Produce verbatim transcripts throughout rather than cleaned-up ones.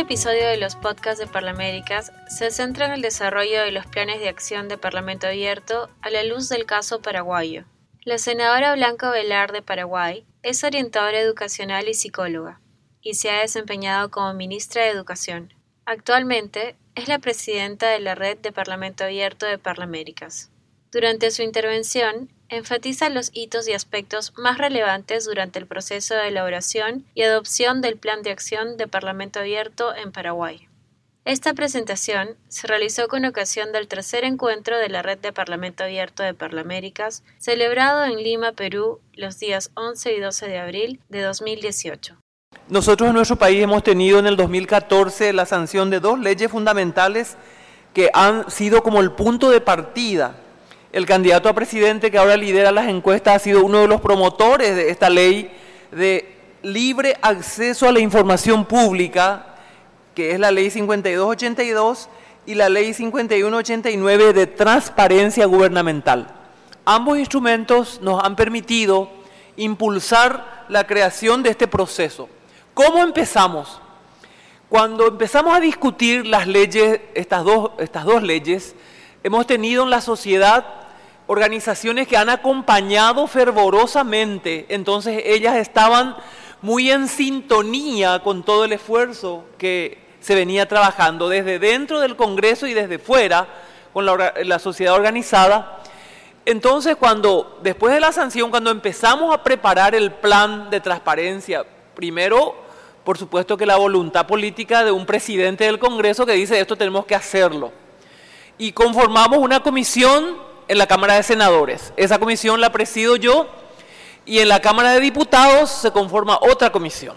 episodio de los podcasts de Parlaméricas se centra en el desarrollo de los planes de acción de Parlamento Abierto a la luz del caso paraguayo. La senadora Blanca Velar de Paraguay es orientadora educacional y psicóloga, y se ha desempeñado como ministra de Educación. Actualmente es la presidenta de la Red de Parlamento Abierto de Parlaméricas. Durante su intervención, enfatiza los hitos y aspectos más relevantes durante el proceso de elaboración y adopción del Plan de Acción de Parlamento Abierto en Paraguay. Esta presentación se realizó con ocasión del tercer encuentro de la Red de Parlamento Abierto de Parlaméricas, celebrado en Lima, Perú, los días once y doce de abril de dos mil dieciocho. Nosotros en nuestro país hemos tenido en el dos mil catorce la sanción de dos leyes fundamentales que han sido como el punto de partida. El candidato a presidente que ahora lidera las encuestas ha sido uno de los promotores de esta ley de libre acceso a la información pública, que es la ley cincuenta y dos ochenta y dos y la ley cincuenta y uno ochenta y nueve de transparencia gubernamental. Ambos instrumentos nos han permitido impulsar la creación de este proceso. ¿Cómo empezamos? Cuando empezamos a discutir las leyes, estas dos, estas dos leyes, hemos tenido en la sociedad organizaciones que han acompañado fervorosamente, entonces ellas estaban muy en sintonía con todo el esfuerzo que se venía trabajando desde dentro del Congreso y desde fuera con la, la sociedad organizada. Entonces, cuando después de la sanción, cuando empezamos a preparar el plan de transparencia, primero, por supuesto que la voluntad política de un presidente del Congreso que dice esto tenemos que hacerlo. Y conformamos una comisión en la Cámara de Senadores. Esa comisión la presido yo y en la Cámara de Diputados se conforma otra comisión.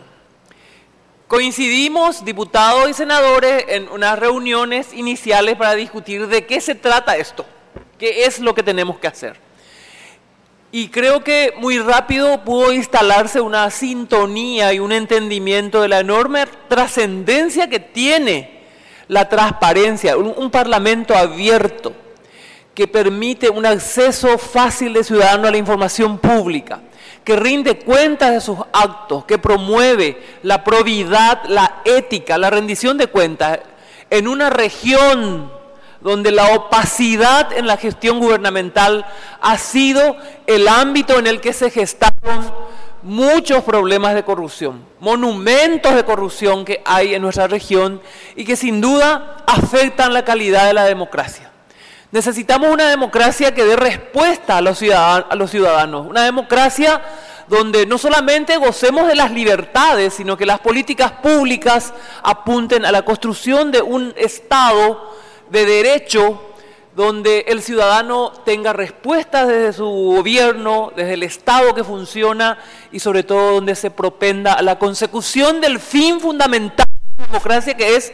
Coincidimos, diputados y senadores, en unas reuniones iniciales para discutir de qué se trata esto, qué es lo que tenemos que hacer. Y creo que muy rápido pudo instalarse una sintonía y un entendimiento de la enorme trascendencia que tiene la transparencia, un, un parlamento abierto que permite un acceso fácil de ciudadano a la información pública, que rinde cuentas de sus actos, que promueve la probidad, la ética, la rendición de cuentas en una región donde la opacidad en la gestión gubernamental ha sido el ámbito en el que se gestaron muchos problemas de corrupción, monumentos de corrupción que hay en nuestra región y que sin duda afectan la calidad de la democracia. Necesitamos una democracia que dé respuesta a los ciudadanos, a los ciudadanos, una democracia donde no solamente gocemos de las libertades, sino que las políticas públicas apunten a la construcción de un Estado de derecho donde el ciudadano tenga respuestas desde su gobierno, desde el Estado que funciona y sobre todo donde se propenda a la consecución del fin fundamental de la democracia, que es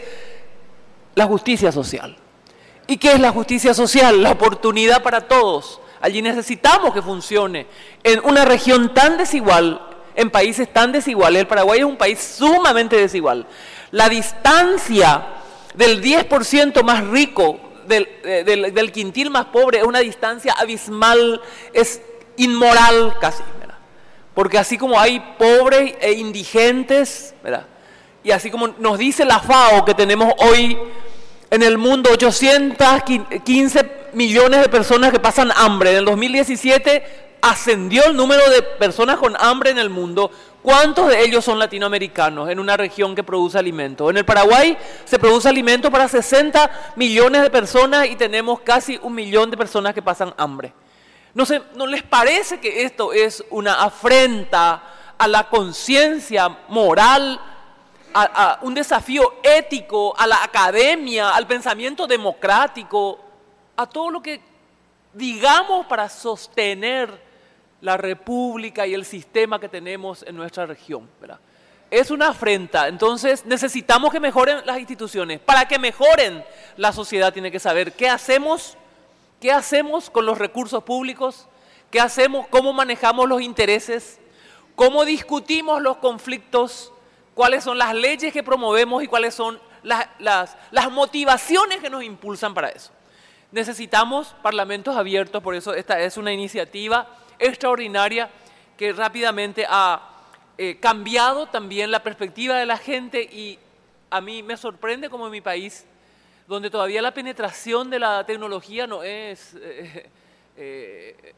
la justicia social. ¿Y qué es la justicia social? La oportunidad para todos. Allí necesitamos que funcione. En una región tan desigual, en países tan desiguales, el Paraguay es un país sumamente desigual. La distancia del diez por ciento más rico del, del, del quintil más pobre es una distancia abismal, es inmoral casi, ¿verdad? Porque así como hay pobres e indigentes, ¿verdad? Y así como nos dice la FAO que tenemos hoy en el mundo ochocientos quince millones de personas que pasan hambre. En el dos mil diecisiete ascendió el número de personas con hambre en el mundo. ¿Cuántos de ellos son latinoamericanos en una región que produce alimentos? En el Paraguay se produce alimento para sesenta millones de personas y tenemos casi un millón de personas que pasan hambre. ¿No se, ¿No les parece que esto es una afrenta a la conciencia moral, A, a un desafío ético, a la academia, al pensamiento democrático, a todo lo que digamos para sostener la república y el sistema que tenemos en nuestra región, ¿verdad? Es una afrenta. Entonces necesitamos que mejoren las instituciones. Para que mejoren, la sociedad tiene que saber qué hacemos, qué hacemos con los recursos públicos, qué hacemos, cómo manejamos los intereses, cómo discutimos los conflictos, cuáles son las leyes que promovemos y cuáles son las, las, las motivaciones que nos impulsan para eso. Necesitamos parlamentos abiertos, por eso esta es una iniciativa extraordinaria que rápidamente ha eh, cambiado también la perspectiva de la gente y a mí me sorprende como en mi país, donde todavía la penetración de la tecnología no es eh, eh,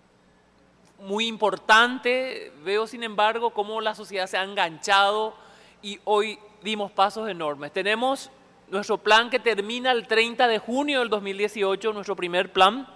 muy importante, veo sin embargo cómo la sociedad se ha enganchado y hoy dimos pasos enormes. Tenemos nuestro plan que termina el treinta de junio del dos mil dieciocho, nuestro primer plan.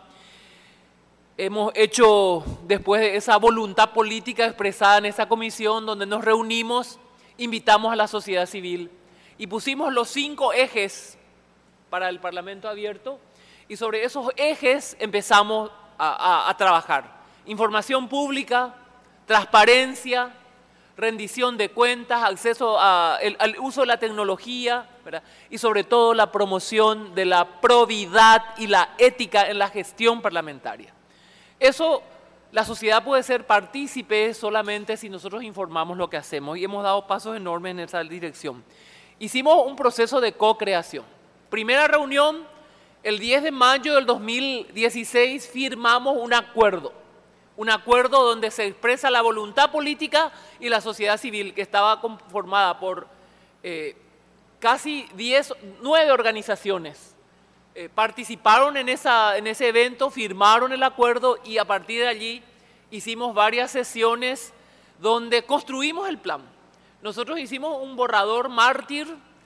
Hemos hecho, después de esa voluntad política expresada en esa comisión donde nos reunimos, invitamos a la sociedad civil y pusimos los cinco ejes para el Parlamento abierto y sobre esos ejes empezamos a, a, a trabajar. Información pública, transparencia, rendición de cuentas, acceso a, el, al uso de la tecnología, ¿verdad? Y sobre todo la promoción de la probidad y la ética en la gestión parlamentaria. Eso, la sociedad puede ser partícipe solamente si nosotros informamos lo que hacemos y hemos dado pasos enormes en esa dirección. Hicimos un proceso de co-creación. Primera reunión, el diez de mayo del dos mil dieciséis firmamos un acuerdo, un acuerdo donde se expresa la voluntad política y la sociedad civil que estaba conformada por eh, casi diez, nueve organizaciones. Eh, participaron en, esa, en ese evento, firmaron el acuerdo y a partir de allí hicimos varias sesiones donde construimos el plan. Nosotros hicimos un borrador mártir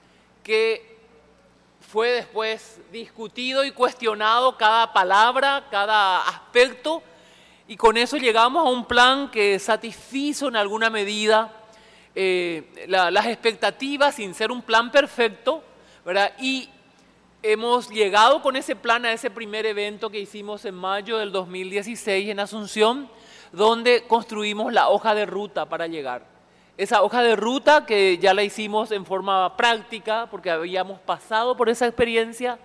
que fue después discutido y cuestionado cada palabra, cada aspecto y con eso llegamos a un plan que satisfizo en alguna medida eh, la, las expectativas sin ser un plan perfecto, ¿verdad? Y hemos llegado con ese plan a ese primer evento que hicimos en mayo del dos mil dieciséis en Asunción, donde construimos la hoja de ruta para llegar. Esa hoja de ruta que ya la hicimos en forma práctica, porque habíamos pasado por esa experiencia,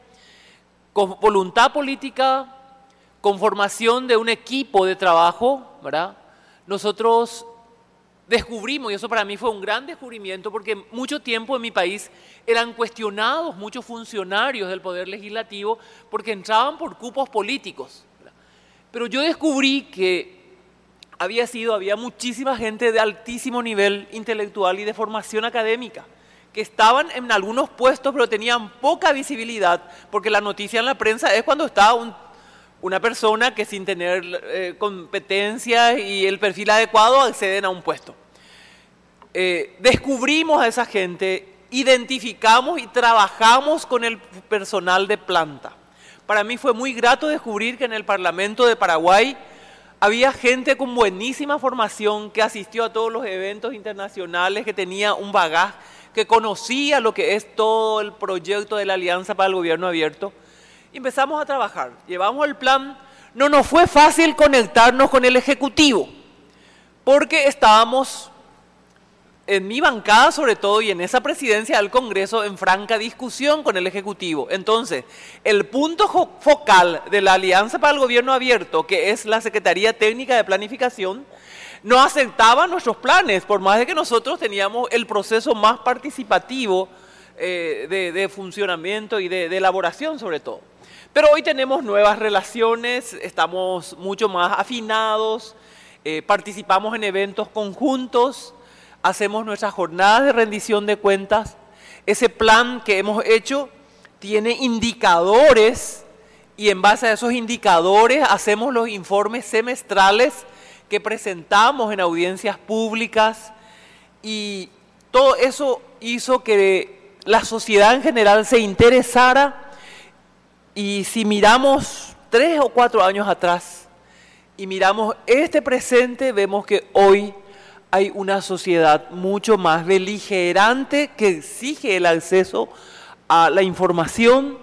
con voluntad política, con formación de un equipo de trabajo, ¿verdad? Nosotros descubrimos, y eso para mí fue un gran descubrimiento, porque mucho tiempo en mi país eran cuestionados muchos funcionarios del Poder Legislativo porque entraban por cupos políticos, ¿verdad? Pero yo descubrí que había sido, había muchísima gente de altísimo nivel intelectual y de formación académica, que estaban en algunos puestos pero tenían poca visibilidad, porque la noticia en la prensa es cuando está un, una persona que sin tener eh, competencias y el perfil adecuado acceden a un puesto. Eh, descubrimos a esa gente, identificamos y trabajamos con el personal de planta. Para mí fue muy grato descubrir que en el Parlamento de Paraguay había gente con buenísima formación que asistió a todos los eventos internacionales, que tenía un bagaje, que conocía lo que es todo el proyecto de la Alianza para el Gobierno Abierto. Y empezamos a trabajar, llevamos el plan. No nos fue fácil conectarnos con el Ejecutivo, porque estábamos en mi bancada sobre todo y en esa presidencia del Congreso en franca discusión con el Ejecutivo. Entonces, el punto focal de la Alianza para el Gobierno Abierto, que es la Secretaría Técnica de Planificación, no aceptaba nuestros planes, por más de que nosotros teníamos el proceso más participativo eh, de, de funcionamiento y de, de elaboración sobre todo. Pero hoy tenemos nuevas relaciones, estamos mucho más afinados, eh, participamos en eventos conjuntos, hacemos nuestras jornadas de rendición de cuentas. Ese plan que hemos hecho tiene indicadores y en base a esos indicadores hacemos los informes semestrales que presentamos en audiencias públicas y todo eso hizo que la sociedad en general se interesara. Y si miramos tres o cuatro años atrás y miramos este presente, vemos que hoy hay una sociedad mucho más beligerante que exige el acceso a la información,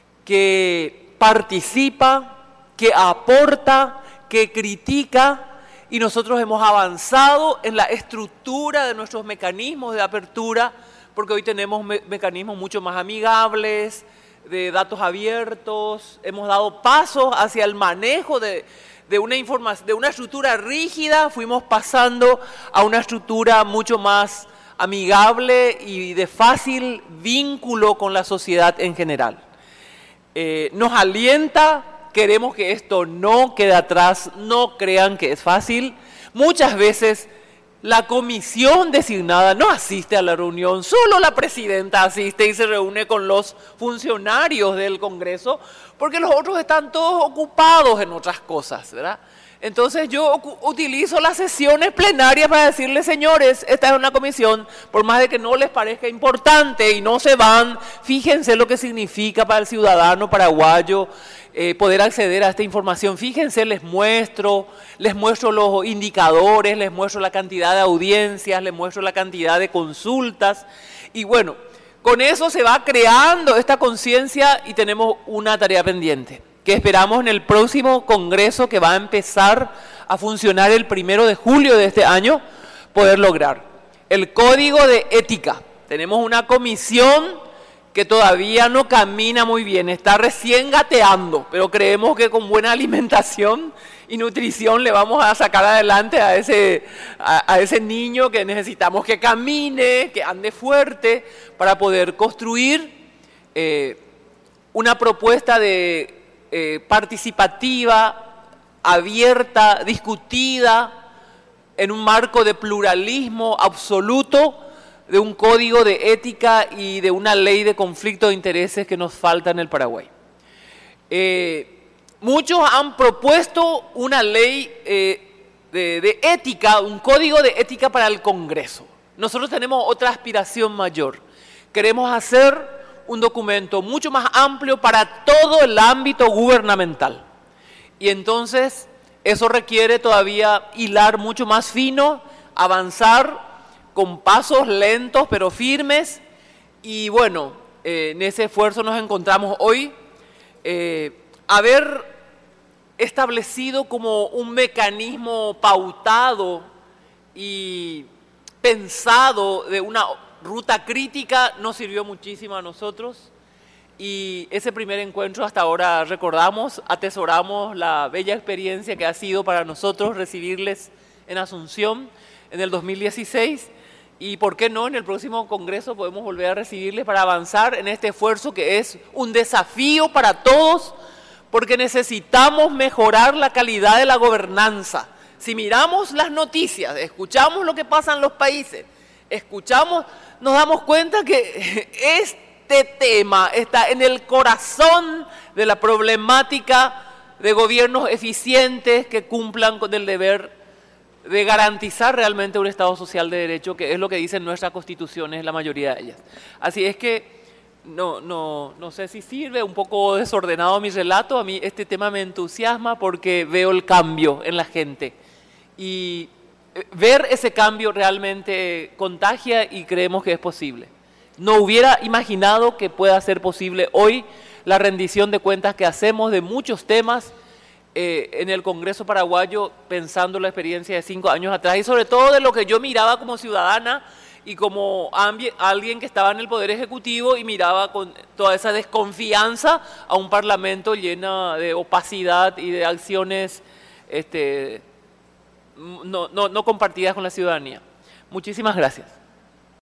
que participa, que aporta, que critica, y nosotros hemos avanzado en la estructura de nuestros mecanismos de apertura, porque hoy tenemos me- mecanismos mucho más amigables, de datos abiertos, hemos dado pasos hacia el manejo de, de, una informa- de una estructura rígida, fuimos pasando a una estructura mucho más amigable y de fácil vínculo con la sociedad en general. Eh, nos alienta, queremos que esto no quede atrás, no crean que es fácil. Muchas veces La comisión designada no asiste a la reunión, solo la presidenta asiste y se reúne con los funcionarios del Congreso, porque los otros están todos ocupados en otras cosas, ¿verdad? Entonces yo utilizo las sesiones plenarias para decirles, señores, esta es una comisión, por más de que no les parezca importante y no se van, fíjense lo que significa para el ciudadano paraguayo eh, poder acceder a esta información. Fíjense, les muestro, les muestro los indicadores, les muestro la cantidad de audiencias, les muestro la cantidad de consultas. Y bueno, con eso se va creando esta conciencia y tenemos una tarea pendiente, que esperamos en el próximo congreso, que va a empezar a funcionar el primero de julio de este año, poder lograr. El código de ética. Tenemos una comisión que todavía no camina muy bien, está recién gateando, pero creemos que con buena alimentación y nutrición le vamos a sacar adelante a ese, a, a ese niño que necesitamos que camine, que ande fuerte, para poder construir eh, una propuesta de Eh, participativa, abierta, discutida, en un marco de pluralismo absoluto, de un código de ética y de una ley de conflicto de intereses que nos falta en el Paraguay. Eh, muchos han propuesto una ley eh, de, de ética, un código de ética para el Congreso. Nosotros tenemos otra aspiración mayor. Queremos hacer un documento mucho más amplio para todo el ámbito gubernamental. Y entonces eso requiere todavía hilar mucho más fino, avanzar con pasos lentos pero firmes. Y bueno, eh, en ese esfuerzo nos encontramos hoy. Eh, haber establecido como un mecanismo pautado y pensado de una ruta crítica nos sirvió muchísimo a nosotros, y ese primer encuentro hasta ahora recordamos, atesoramos la bella experiencia que ha sido para nosotros recibirles en Asunción en el dos mil dieciséis, y por qué no en el próximo congreso podemos volver a recibirles para avanzar en este esfuerzo que es un desafío para todos, porque necesitamos mejorar la calidad de la gobernanza. Si miramos las noticias, escuchamos lo que pasa en los países, escuchamos, nos damos cuenta que este tema está en el corazón de la problemática de gobiernos eficientes que cumplan con el deber de garantizar realmente un Estado social de derecho, que es lo que dicen nuestras constituciones, la mayoría de ellas. Así es que no, no, no sé si sirve, un poco desordenado mi relato, a mí este tema me entusiasma porque veo el cambio en la gente. Y ver ese cambio realmente contagia y creemos que es posible. No hubiera imaginado que pueda ser posible hoy la rendición de cuentas que hacemos de muchos temas eh, en el Congreso paraguayo, pensando la experiencia de cinco años atrás y sobre todo de lo que yo miraba como ciudadana y como alguien que estaba en el Poder Ejecutivo y miraba con toda esa desconfianza a un Parlamento lleno de opacidad y de acciones este, No, no, no compartidas con la ciudadanía. Muchísimas gracias.